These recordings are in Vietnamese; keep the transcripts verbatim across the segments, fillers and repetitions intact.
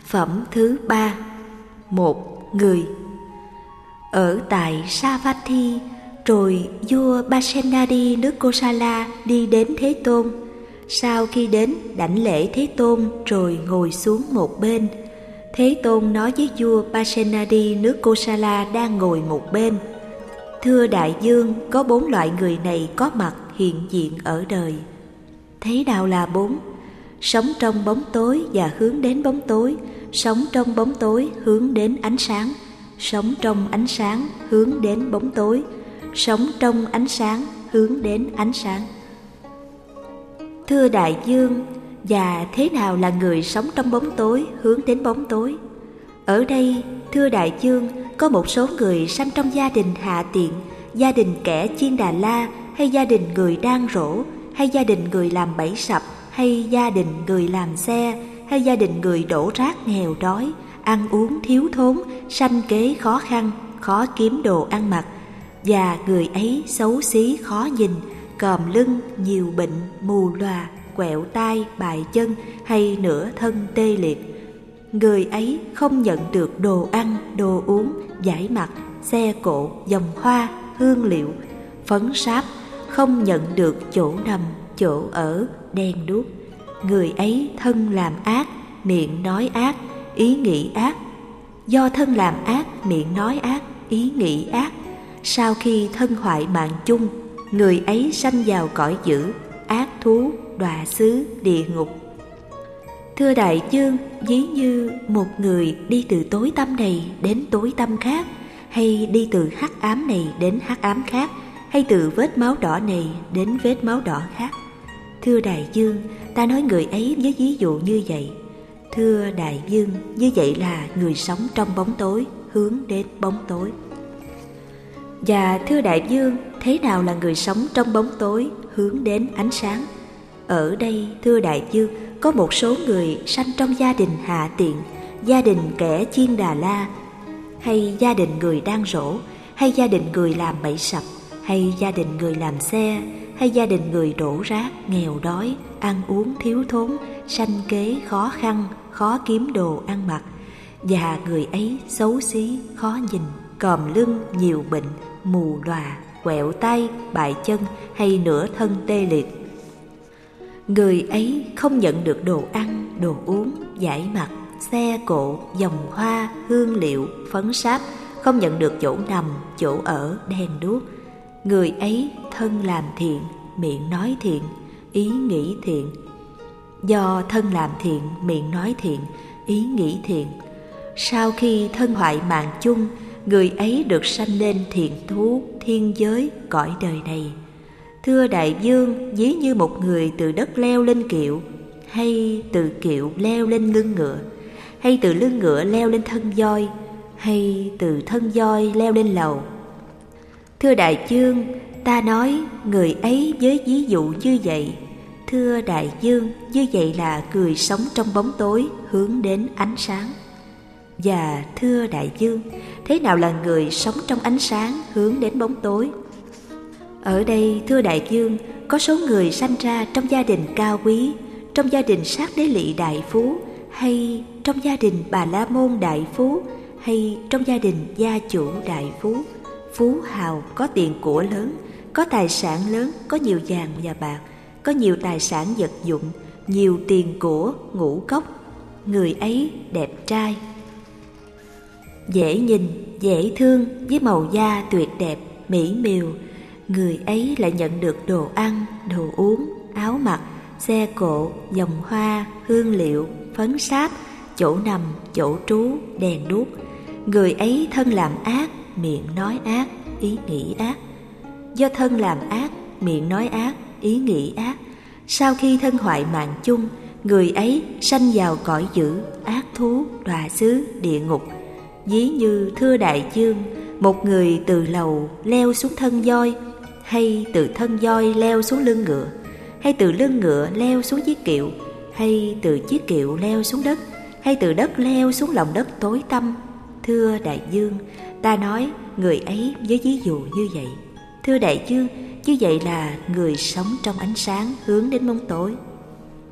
Phẩm thứ ba. Một người. Ở tại Savatthi, rồi vua Pasenadi nước Kosala đi đến Thế Tôn. Sau khi đến, đảnh lễ Thế Tôn rồi ngồi xuống một bên. Thế Tôn nói với vua Pasenadi nước Kosala đang ngồi một bên: Thưa đại vương, có bốn loại người này có mặt hiện diện ở đời. Thế nào là bốn? Sống trong bóng tối và hướng đến bóng tối, sống trong bóng tối hướng đến ánh sáng, sống trong ánh sáng hướng đến bóng tối, sống trong ánh sáng hướng đến ánh sáng. Thưa đại vương, và thế nào là người sống trong bóng tối hướng đến bóng tối? Ở đây, thưa đại vương, có một số người sanh trong gia đình hạ tiện, gia đình kẻ chiên đà la, hay gia đình người đang rỗ, hay gia đình người làm bẫy sập, hay gia đình người làm xe, hay gia đình người đổ rác nghèo đói, ăn uống thiếu thốn, sanh kế khó khăn, khó kiếm đồ ăn mặc, và người ấy xấu xí khó nhìn, còm lưng, nhiều bệnh, mù lòa, quẹo tai, bại chân, hay nửa thân tê liệt. Người ấy không nhận được đồ ăn, đồ uống, vải mặc, xe cộ, vòng hoa, hương liệu, phấn sáp, không nhận được chỗ nằm, chỗ ở, đèn đuốc. Người ấy thân làm ác, miệng nói ác, ý nghĩ ác. Do thân làm ác, miệng nói ác, ý nghĩ ác, sau khi thân hoại mạng chung, người ấy sanh vào cõi dữ, ác thú, đọa xứ, địa ngục. Thưa đại vương, ví như một người đi từ tối tăm này đến tối tăm khác, hay đi từ hắc ám này đến hắc ám khác, hay từ vết máu đỏ này đến vết máu đỏ khác. Thưa đại vương, ta nói người ấy với ví dụ như vậy. Thưa đại vương, như vậy là người sống trong bóng tối hướng đến bóng tối. Và thưa đại vương, thế nào là người sống trong bóng tối hướng đến ánh sáng? Ở đây, thưa đại vương, có một số người sanh trong gia đình hạ tiện, gia đình kẻ chiên đà la, hay gia đình người đang rỗ, hay gia đình người làm bẫy sập, hay gia đình người làm xe, hay gia đình người đổ rác, nghèo đói, ăn uống thiếu thốn, sanh kế khó khăn, khó kiếm đồ ăn mặc, và người ấy xấu xí, khó nhìn, còm lưng, nhiều bệnh, mù lòa, quẹo tay, bại chân, hay nửa thân tê liệt. Người ấy không nhận được đồ ăn, đồ uống, vải mặc, xe cộ, vòng hoa, hương liệu, phấn sáp, không nhận được chỗ nằm, chỗ ở, đèn đuốc. Người ấy thân làm thiện, miệng nói thiện, ý nghĩ thiện. Do thân làm thiện, miệng nói thiện, ý nghĩ thiện, sau khi thân hoại mạng chung, người ấy được sanh lên thiện thú, thiên giới, cõi đời này. Thưa đại vương, ví như một người từ đất leo lên kiệu, hay từ kiệu leo lên lưng ngựa, hay từ lưng ngựa leo lên thân voi, hay từ thân voi leo lên lầu. Thưa đại vương, ta nói người ấy với ví dụ như vậy. Thưa đại vương, như vậy là người sống trong bóng tối hướng đến ánh sáng. Và thưa đại vương, thế nào là người sống trong ánh sáng hướng đến bóng tối? Ở đây, thưa đại vương, có số người sanh ra trong gia đình cao quý, trong gia đình sát đế lỵ đại phú, hay trong gia đình bà la môn đại phú, hay trong gia đình gia chủ đại phú, phú hào, có tiền của lớn, có tài sản lớn, có nhiều vàng và bạc, có nhiều tài sản vật dụng, nhiều tiền của, ngũ cốc. Người ấy đẹp trai, dễ nhìn, dễ thương, với màu da tuyệt đẹp, mỹ miều. Người ấy lại nhận được đồ ăn, đồ uống, áo mặc, xe cộ, vòng hoa, hương liệu, phấn sáp, chỗ nằm, chỗ trú, đèn đuốc. Người ấy thân làm ác, miệng nói ác, ý nghĩ ác. Do thân làm ác, miệng nói ác, ý nghĩ ác, sau khi thân hoại mạng chung, người ấy sanh vào cõi dữ, ác thú, đọa xứ, địa ngục. Ví như thưa đại vương, một người từ lầu leo xuống thân voi, hay từ thân voi leo xuống lưng ngựa, hay từ lưng ngựa leo xuống chiếc kiệu, hay từ chiếc kiệu leo xuống đất, hay từ đất leo xuống lòng đất tối tăm. Thưa đại vương, ta nói người ấy với ví dụ như vậy. Thưa đại vương, như vậy là người sống trong ánh sáng hướng đến bóng tối.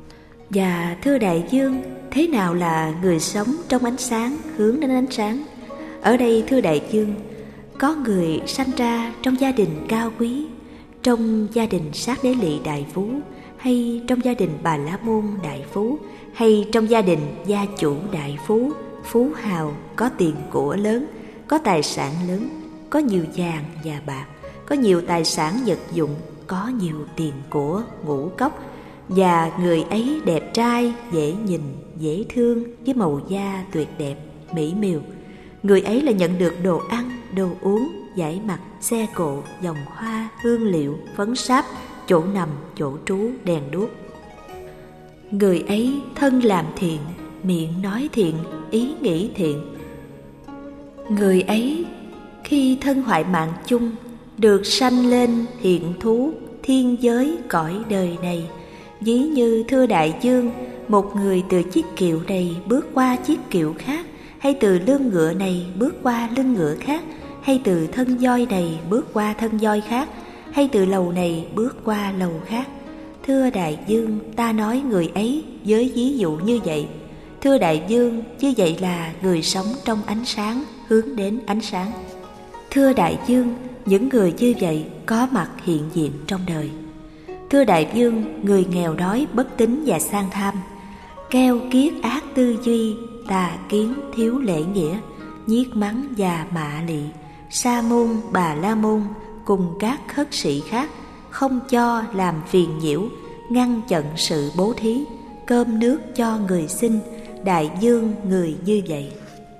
Và thưa đại dương, thế nào là người sống trong ánh sáng, hướng đến ánh sáng? Ở đây thưa đại dương, có người sanh ra trong gia đình cao quý, trong gia đình Sát Đế Lị đại phú, hay trong gia đình Bà La Môn đại phú, hay trong gia đình gia chủ đại phú, phú hào, có tiền của lớn, có tài sản lớn, có nhiều vàng và bạc, có nhiều tài sản vật dụng, có nhiều tiền của, ngũ cốc, và người ấy đẹp trai, dễ nhìn, dễ thương, với màu da tuyệt đẹp, mỹ miều. Người ấy là nhận được đồ ăn, đồ uống, giải mặt, xe cộ, vòng hoa, hương liệu, phấn sáp, chỗ nằm, chỗ trú, đèn đuốc. Người ấy thân làm thiện, miệng nói thiện, ý nghĩ thiện. Người ấy khi thân hoại mạng chung, được sanh lên hiện thú, thiên giới, cõi đời này. Ví như thưa đại dương, một người từ chiếc kiệu này bước qua chiếc kiệu khác, hay từ lưng ngựa này bước qua lưng ngựa khác, hay từ thân voi này bước qua thân voi khác, hay từ lầu này bước qua lầu khác. Thưa đại dương, ta nói người ấy với ví dụ như vậy. Thưa đại dương, như vậy là người sống trong ánh sáng, hướng đến ánh sáng. Thưa đại dương, những người như vậy có mặt hiện diện trong đời. Thưa đại dương, người nghèo đói, bất tín và sang tham, keo kiết ác tư duy, tà kiến, thiếu lễ nghĩa, nhiếc mắng và mạ lị, sa môn, bà la môn cùng các khất sĩ khác, không cho làm phiền nhiễu, ngăn chặn sự bố thí, cơm nước cho người xin. Đại dương, người như vậy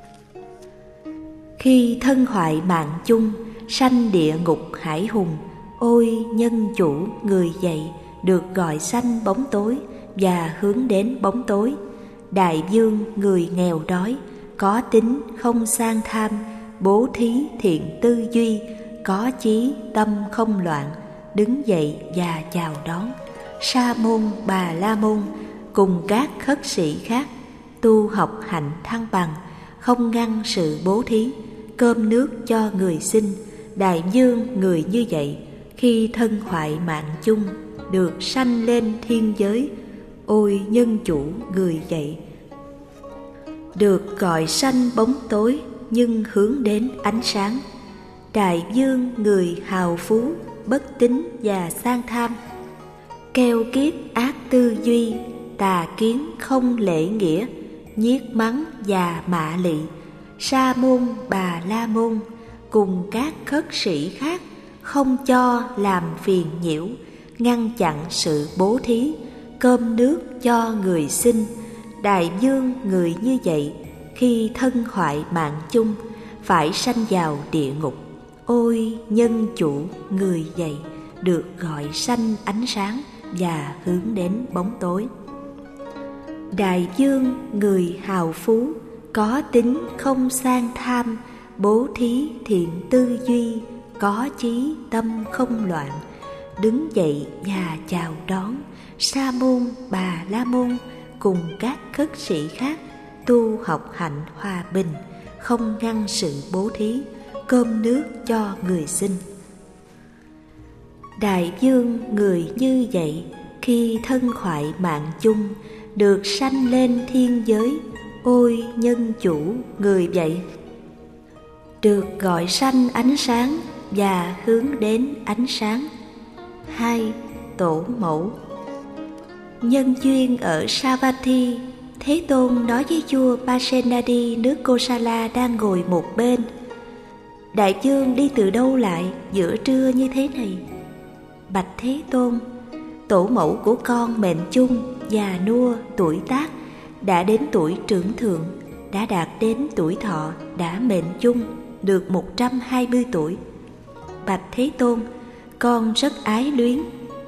khi thân hoại mạng chung, sanh địa ngục hải hùng, ôi nhân chủ, người vậy được gọi sanh bóng tối và hướng đến bóng tối. Đại dương, người nghèo đói, có tính không sang tham, bố thí thiện tư duy, có chí tâm không loạn, đứng dậy và chào đón. Sa môn, bà la môn cùng các khất sĩ khác, tu học hạnh thăng bằng, không ngăn sự bố thí, cơm nước cho người xin. Đại dương, người như vậy khi thân hoại mạng chung, được sanh lên thiên giới, ôi nhân chủ, người vậy được gọi sanh bóng tối nhưng hướng đến ánh sáng. Đại dương, người hào phú, bất tín và sang tham, keo kiết ác tư duy, tà kiến không lễ nghĩa, nhiếc mắng và mạ lị, sa môn, bà la môn cùng các khất sĩ khác, không cho làm phiền nhiễu, ngăn chặn sự bố thí, cơm nước cho người xin. Đại dương, người như vậy khi thân hoại mạng chung, phải sanh vào địa ngục, ôi nhân chủ, người vậy được gọi sanh ánh sáng và hướng đến bóng tối. Đại dương, người hào phú, có tính không sang tham, bố thí thiện tư duy, có chí tâm không loạn, đứng dậy và chào đón. Sa môn, bà la môn cùng các khất sĩ khác, tu học hạnh hòa bình, không ngăn sự bố thí, cơm nước cho người xin. Đại dương, người như vậy khi thân hoại mạng chung, được sanh lên thiên giới, ôi nhân chủ, người vậy được gọi sanh ánh sáng và hướng đến ánh sáng. Hai, tổ mẫu. Nhân duyên ở Savatthi, Thế Tôn nói với vua Pasenadi nước Kosala đang ngồi một bên: Đại dương đi từ đâu lại giữa trưa như thế này? Bạch Thế Tôn, tổ mẫu của con mệnh chung, già nua, tuổi tác, đã đến tuổi trưởng thượng, đã đạt đến tuổi thọ, đã mệnh chung, được một trăm hai mươi tuổi. Bạch Thế Tôn, con rất ái luyến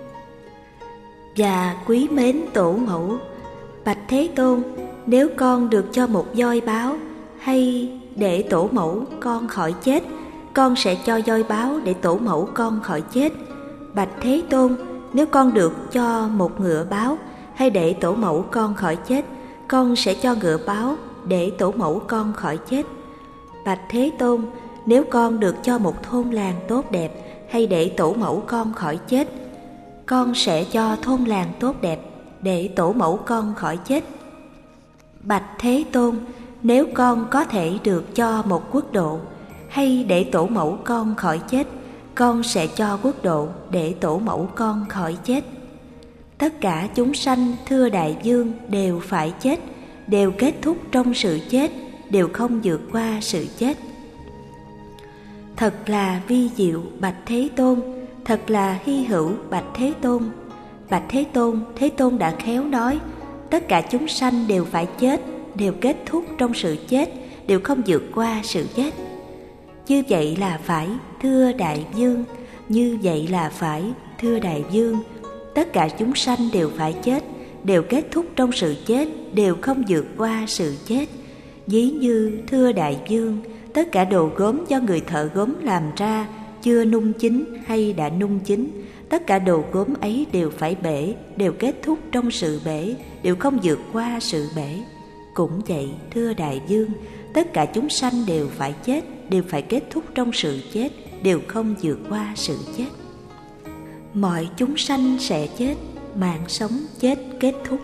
và quý mến tổ mẫu. Bạch Thế Tôn, nếu con được cho một voi báo, hay để tổ mẫu con khỏi chết, con sẽ cho voi báo để tổ mẫu con khỏi chết. Bạch Thế Tôn, nếu con được cho một ngựa báo, hay để tổ mẫu con khỏi chết, con sẽ cho ngựa báo để tổ mẫu con khỏi chết. Bạch Thế Tôn, nếu con được cho một thôn làng tốt đẹp, hay để tổ mẫu con khỏi chết, con sẽ cho thôn làng tốt đẹp. để tổ mẫu con khỏi chết. Bạch Thế Tôn, nếu con có thể được cho một quốc độ, hay để tổ mẫu con khỏi chết, con sẽ cho quốc độ để tổ mẫu con khỏi chết. Tất cả chúng sanh, thưa đại vương, đều phải chết, đều kết thúc trong sự chết, đều không vượt qua sự chết. Thật là vi diệu Bạch Thế Tôn, thật là hy hữu Bạch Thế Tôn. Bạch Thế Tôn, Thế Tôn đã khéo nói, tất cả chúng sanh đều phải chết, đều kết thúc trong sự chết, đều không vượt qua sự chết. Như vậy là phải, thưa đại vương, như vậy là phải, thưa đại vương. Tất cả chúng sanh đều phải chết, đều kết thúc trong sự chết, đều không vượt qua sự chết. Ví như, thưa đại vương, tất cả đồ gốm do người thợ gốm làm ra, chưa nung chín hay đã nung chín, tất cả đồ gốm ấy đều phải bể, đều kết thúc trong sự bể, đều không vượt qua sự bể. Cũng vậy, thưa đại vương, tất cả chúng sanh đều phải chết, đều phải kết thúc trong sự chết, đều không vượt qua sự chết. Mọi chúng sanh sẽ chết, mạng sống chết kết thúc.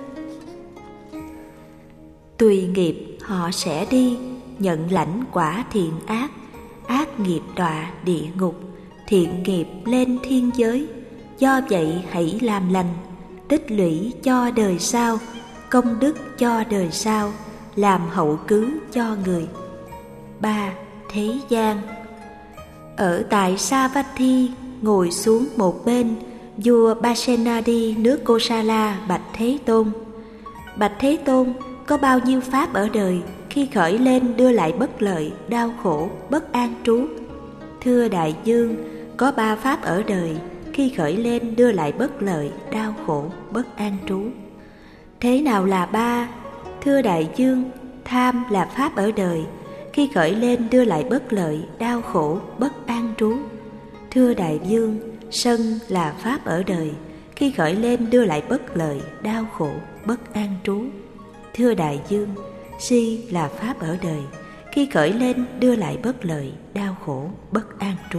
Tùy nghiệp họ sẽ đi, nhận lãnh quả thiện ác, ác nghiệp đọa địa ngục, thiện nghiệp lên thiên giới. Do vậy hãy làm lành, tích lũy cho đời sau, công đức cho đời sau, làm hậu cứu cho người. Ba. Thế gian. Ở tại Savatthi, ngồi xuống một bên, vua Pasenadi nước Kosala bạch Thế Tôn: Bạch Thế Tôn, có bao nhiêu pháp ở đời khi khởi lên đưa lại bất lợi, đau khổ, bất an trú? Thưa đại vương, có ba pháp ở đời khi khởi lên đưa lại bất lợi, đau khổ, bất an trú. Thế nào là ba? Thưa đại vương, tham là pháp ở đời khi khởi lên đưa lại bất lợi, đau khổ, bất an trú. Thưa đại vương, sân là pháp ở đời khi khởi lên đưa lại bất lợi, đau khổ, bất an trú. Thưa đại vương, si là pháp ở đời khi khởi lên đưa lại bất lợi, đau khổ, bất an trú.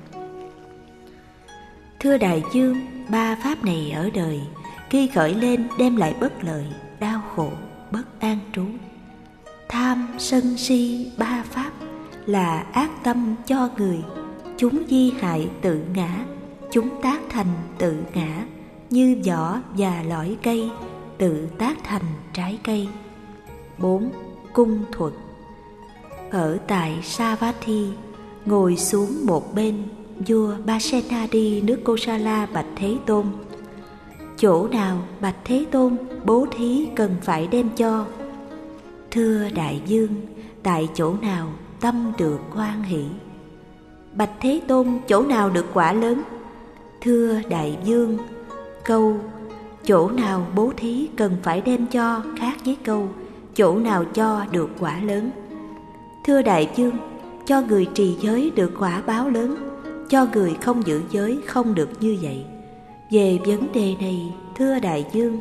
Thưa đại vương, ba pháp này ở đời khi khởi lên đem lại bất lợi, đau khổ, bất an trú. Tham, sân, si, ba pháp là ác tâm cho người, chúng di hại tự ngã, chúng tác thành tự ngã, như vỏ và lõi cây, tự tác thành trái cây. Bốn. Cung thuật. Ở tại Savatthi, ngồi xuống một bên, vua Pasenadi nước Kosala bạch Thế Tôn: Chỗ nào bạch Thế Tôn bố thí cần phải đem cho? Thưa đại vương, tại chỗ nào tâm được hoan hỷ. Bạch Thế Tôn, chỗ nào được quả lớn? Thưa đại vương, câu chỗ nào bố thí cần phải đem cho khác với câu chỗ nào cho được quả lớn. Thưa đại vương, cho người trì giới được quả báo lớn, cho người không giữ giới không được như vậy. Về vấn đề này, thưa đại vương,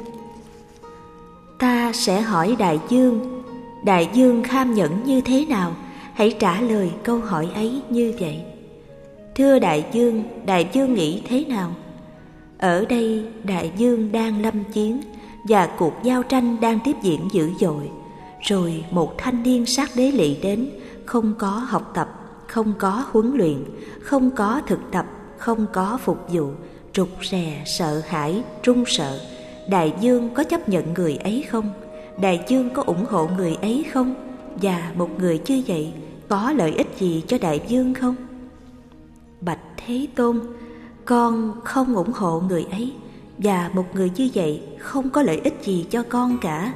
ta sẽ hỏi đại vương, đại vương kham nhẫn như thế nào? Hãy trả lời câu hỏi ấy như vậy. Thưa đại vương, đại vương nghĩ thế nào? Ở đây đại vương đang lâm chiến và cuộc giao tranh đang tiếp diễn dữ dội. Rồi một thanh niên sát đế lỵ đến, không có học tập, không có huấn luyện, không có thực tập, không có phục vụ, rụt rè, sợ hãi, run sợ. Đại vương có chấp nhận người ấy không? Đại vương có ủng hộ người ấy không? Và một người như vậy có lợi ích gì cho đại vương không? Bạch Thế Tôn, con không ủng hộ người ấy, và một người như vậy không có lợi ích gì cho con cả.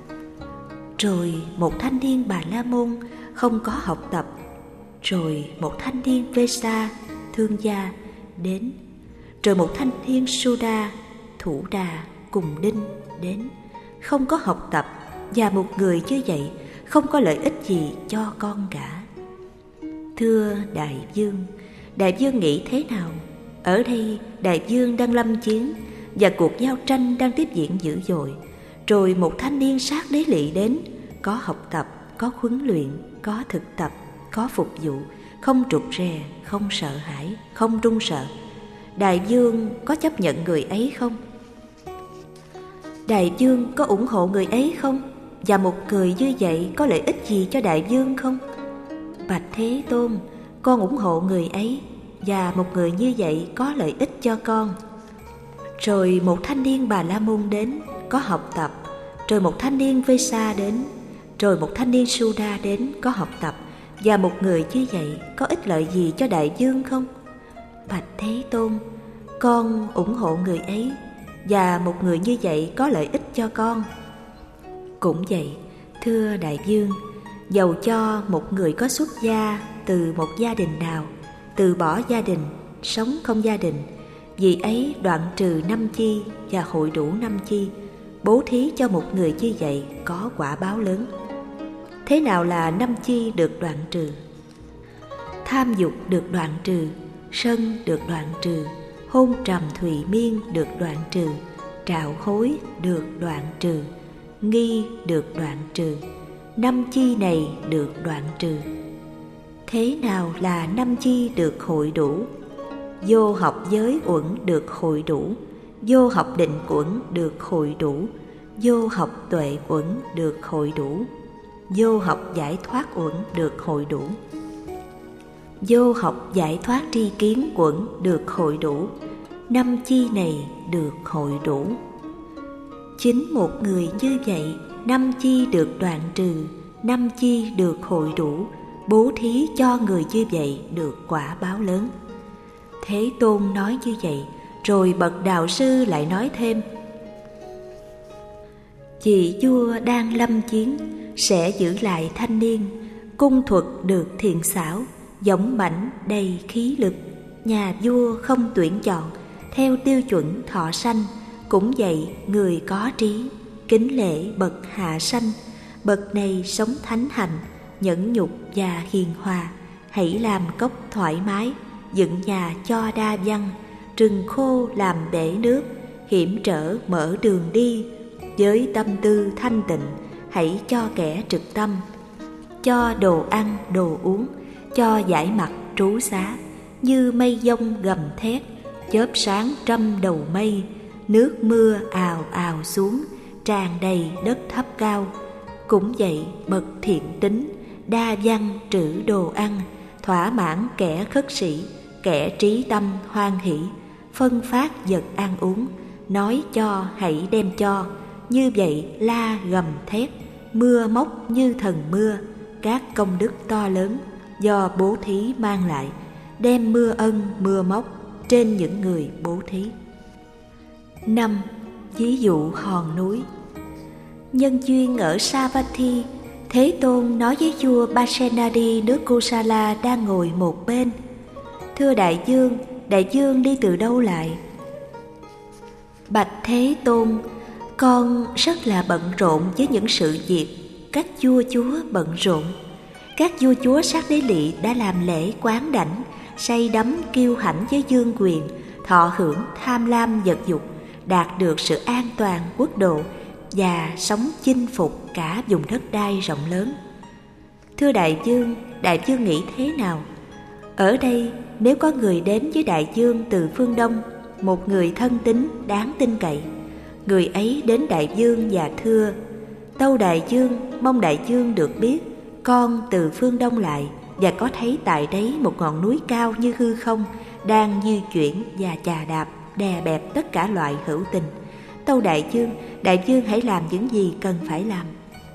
Rồi một thanh niên Bà La Môn không có học tập, rồi một thanh niên Vesa, thương gia, đến, rồi một thanh niên Suda, thủ đà, cùng đinh, đến, không có học tập, và một người như vậy không có lợi ích gì cho con cả. Thưa đại vương, đại vương nghĩ thế nào? Ở đây đại vương đang lâm chiến và cuộc giao tranh đang tiếp diễn dữ dội. Rồi một thanh niên sát đế lỵ đến, có học tập, có huấn luyện, có thực tập, có phục vụ, không trụt rè, không sợ hãi, không run sợ. Đại vương có chấp nhận người ấy không? đại vương có ủng hộ người ấy không? Và một người như vậy có lợi ích gì cho đại vương không? Bạch Thế Tôn, con ủng hộ người ấy, và một người như vậy có lợi ích cho con. Rồi một thanh niên Bà La Môn đến, có học tập. Rồi một thanh niên Vesa đến. Rồi một thanh niên Suda đến, có học tập. Và một người như vậy có ích lợi gì cho đại vương không? Bạch Thế Tôn, con ủng hộ người ấy, và một người như vậy có lợi ích cho con. Cũng vậy, thưa đại vương, dầu cho một người có xuất gia từ một gia đình nào, từ bỏ gia đình, sống không gia đình, vì ấy đoạn trừ năm chi và hội đủ năm chi, bố thí cho một người như vậy có quả báo lớn. Thế nào là năm chi được đoạn trừ? Tham dục được đoạn trừ, sân được đoạn trừ, hôn trầm thùy miên được đoạn trừ, trạo hối được đoạn trừ, nghi được đoạn trừ. Năm chi này được đoạn trừ. Thế nào là năm chi được hội đủ? Vô học giới uẩn được hội đủ, vô học định uẩn được hội đủ, vô học tuệ uẩn được hội đủ, vô học giải thoát uẩn được hội đủ, vô học giải thoát tri kiến uẩn được hội đủ. Năm chi này được hội đủ. Chính một người như vậy, năm chi được đoạn trừ, năm chi được hội đủ, bố thí cho người như vậy được quả báo lớn. Thế Tôn nói như vậy, rồi bậc đạo sư lại nói thêm: Vị vua đang lâm chiến, sẽ giữ lại thanh niên, cung thuật được thiện xảo, dũng mãnh đầy khí lực. Nhà vua không tuyển chọn, theo tiêu chuẩn thọ sanh. Cũng vậy, người có trí, kính lễ bậc hạ sanh. Bậc này sống thánh hạnh, nhẫn nhục và hiền hòa. Hãy làm cốc thoải mái, dựng nhà cho đa văn, rừng khô làm bể nước, hiểm trở mở đường đi. Với tâm tư thanh tịnh, hãy cho kẻ trực tâm, cho đồ ăn đồ uống, cho giải mặt trú xá. Như mây giông gầm thét, chớp sáng trăm đầu mây, nước mưa ào ào xuống, tràn đầy đất thấp cao. Cũng vậy, bậc thiện tính, đa văn trữ đồ ăn, thỏa mãn kẻ khất sĩ, kẻ trí tâm hoan hỷ, phân phát vật ăn uống, nói cho hãy đem cho. Như vậy la gầm thét, mưa móc như thần mưa. Các công đức to lớn do bố thí mang lại, đem mưa ân mưa móc trên những người bố thí. Năm. Ví dụ hòn núi. Nhân duyên ở Savatthi, Thế Tôn nói với vua Pasenadi nước Kosala đang ngồi một bên: Thưa đại vương, đại vương đi từ đâu lại? Bạch Thế Tôn, con rất là bận rộn với những sự việc các vua chúa bận rộn. Các vua chúa Sát Đế Lị đã làm lễ quán đảnh, say đắm kiêu hãnh với vương quyền, thọ hưởng tham lam vật dục, đạt được sự an toàn quốc độ và sống chinh phục cả vùng đất đai rộng lớn. Thưa đại vương, đại vương nghĩ thế nào? Ở đây nếu có người đến với đại vương từ phương Đông, một người thân tín đáng tin cậy, người ấy đến đại vương và thưa: Tâu đại vương, mong đại vương được biết, con từ phương Đông lại và có thấy tại đấy một ngọn núi cao như hư không đang di chuyển và chà đạp đè bẹp tất cả loại hữu tình. Tâu đại vương, đại vương hãy làm những gì cần phải làm.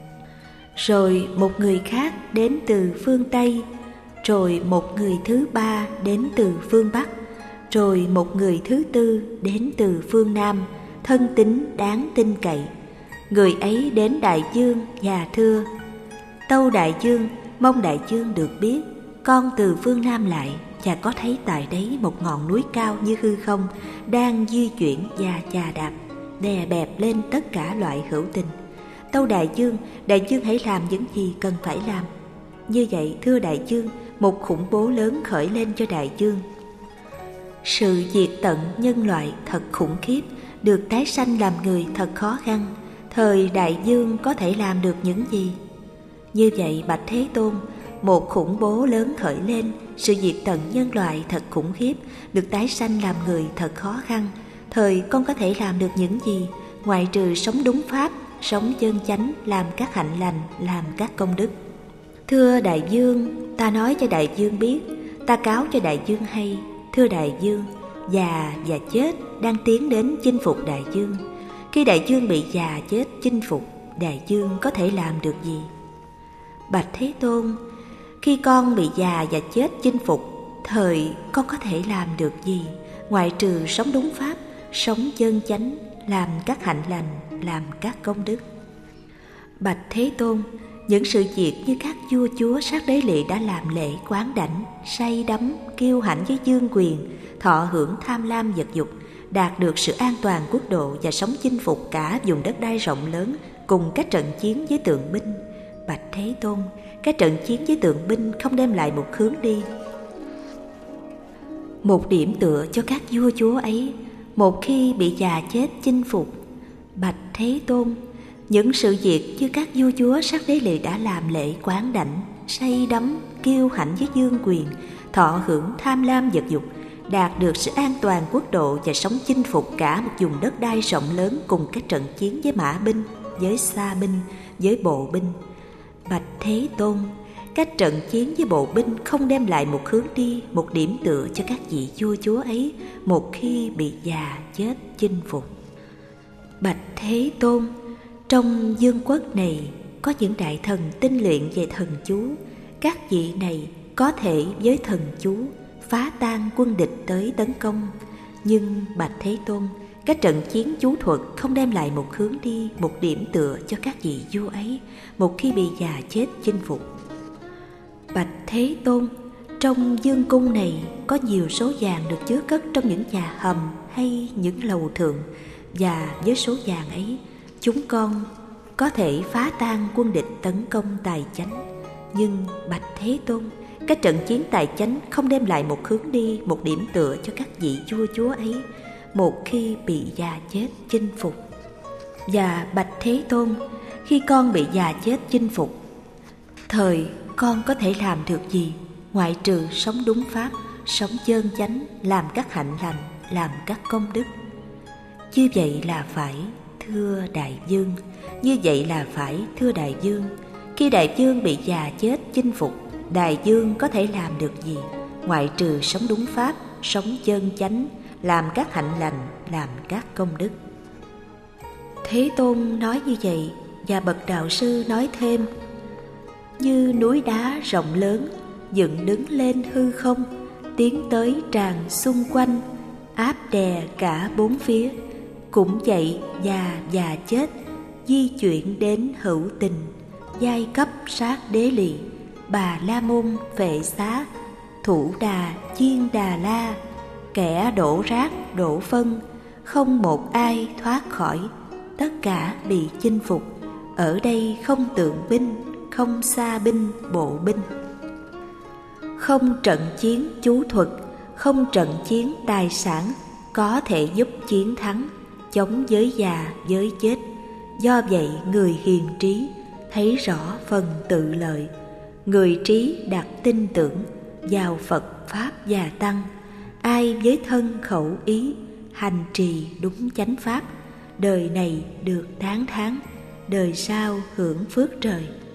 Rồi một người khác đến từ phương Tây, rồi một người thứ ba đến từ phương Bắc, rồi một người thứ tư đến từ phương Nam, thân tín đáng tin cậy. Người ấy đến đại vương và thưa: Tâu đại vương, mong đại vương được biết, con từ phương Nam lại và có thấy tại đấy một ngọn núi cao như hư không đang di chuyển và chà đạp đè bẹp lên tất cả loại hữu tình. Tâu đại vương, đại vương hãy làm những gì cần phải làm. Như vậy, thưa đại vương, một khủng bố lớn khởi lên cho đại vương. Sự diệt tận nhân loại thật khủng khiếp, được tái sanh làm người thật khó khăn. Thời đại vương có thể làm được những gì? Như vậy, bạch Thế Tôn, một khủng bố lớn khởi lên, sự diệt tận nhân loại thật khủng khiếp, được tái sanh làm người thật khó khăn. Thời con có thể làm được những gì? ngoại trừ sống đúng pháp, sống chân chánh, làm các hạnh lành, làm các công đức. Thưa đại vương, ta nói cho đại vương biết, ta cáo cho đại vương hay. Thưa đại vương, già và chết đang tiến đến chinh phục đại vương. Khi đại vương bị già chết chinh phục, đại vương có thể làm được gì? Bạch Thế Tôn, khi con bị già và chết chinh phục, thời con có thể làm được gì, ngoại trừ sống đúng pháp, sống chân chánh, làm các hạnh lành, làm các công đức. Bạch Thế Tôn, những sự việc như các vua chúa sát đế lỵ đã làm lễ quán đảnh, say đắm, kiêu hãnh với vương quyền, thọ hưởng tham lam vật dục, đạt được sự an toàn quốc độ và sống chinh phục cả vùng đất đai rộng lớn cùng các trận chiến với tượng binh. Bạch Thế Tôn, các trận chiến với tượng binh không đem lại một hướng đi, một điểm tựa cho các vua chúa ấy, một khi bị già chết chinh phục. Bạch Thế Tôn, những sự việc như các vua chúa sát đế lỵ đã làm lễ quán đảnh, say đắm, kiêu hãnh với vương quyền, thọ hưởng tham lam vật dục, đạt được sự an toàn quốc độ và sống chinh phục cả một vùng đất đai rộng lớn cùng các trận chiến với mã binh, với xa binh, với bộ binh. Bạch Thế Tôn, các trận chiến với bộ binh không đem lại một hướng đi, một điểm tựa cho các vị vua chúa ấy một khi bị già chết chinh phục. Bạch Thế Tôn, trong vương quốc này có những đại thần tinh luyện về thần chú. Các vị này có thể với thần chú phá tan quân địch tới tấn công. Nhưng Bạch Thế Tôn, các trận chiến chú thuật không đem lại một hướng đi, một điểm tựa cho các vị vua ấy một khi bị già chết chinh phục. Bạch Thế Tôn, trong vương cung này có nhiều số vàng được chứa cất trong những nhà hầm hay những lầu thượng, và với số vàng ấy chúng con có thể phá tan quân địch tấn công tài chánh. Nhưng Bạch Thế Tôn, các trận chiến tài chánh không đem lại một hướng đi, một điểm tựa cho các vị vua chúa ấy một khi bị già chết chinh phục. Và Bạch Thế Tôn, khi con bị già chết chinh phục, thời con có thể làm được gì, ngoại trừ sống đúng pháp, sống chân chánh, làm các hạnh lành, làm các công đức. Như vậy là phải, thưa đại vương, như vậy là phải, thưa đại vương. Khi đại vương bị già chết chinh phục, đại vương có thể làm được gì, ngoại trừ sống đúng pháp, sống chân chánh, làm các hạnh lành, làm các công đức. Thế Tôn nói như vậy, và bậc đạo sư nói thêm: như núi đá rộng lớn dựng đứng lên hư không, tiến tới tràn xung quanh, áp đè cả bốn phía, cũng vậy già già chết, di chuyển đến hữu tình, giai cấp sát đế lỵ, Bà La Môn Phệ Xá, Thủ Đà Chiên Đà La, kẻ đổ rác đổ phân, không một ai thoát khỏi, tất cả bị chinh phục. Ở đây không tượng binh, không xa binh bộ binh, không trận chiến chú thuật, không trận chiến tài sản có thể giúp chiến thắng, chống giới già giới chết. Do vậy người hiền trí thấy rõ phần tự lợi, người trí đặt tin tưởng vào Phật Pháp và Tăng. Ai với thân khẩu ý hành trì đúng chánh Pháp, đời này được tán thán, đời sau hưởng phước trời.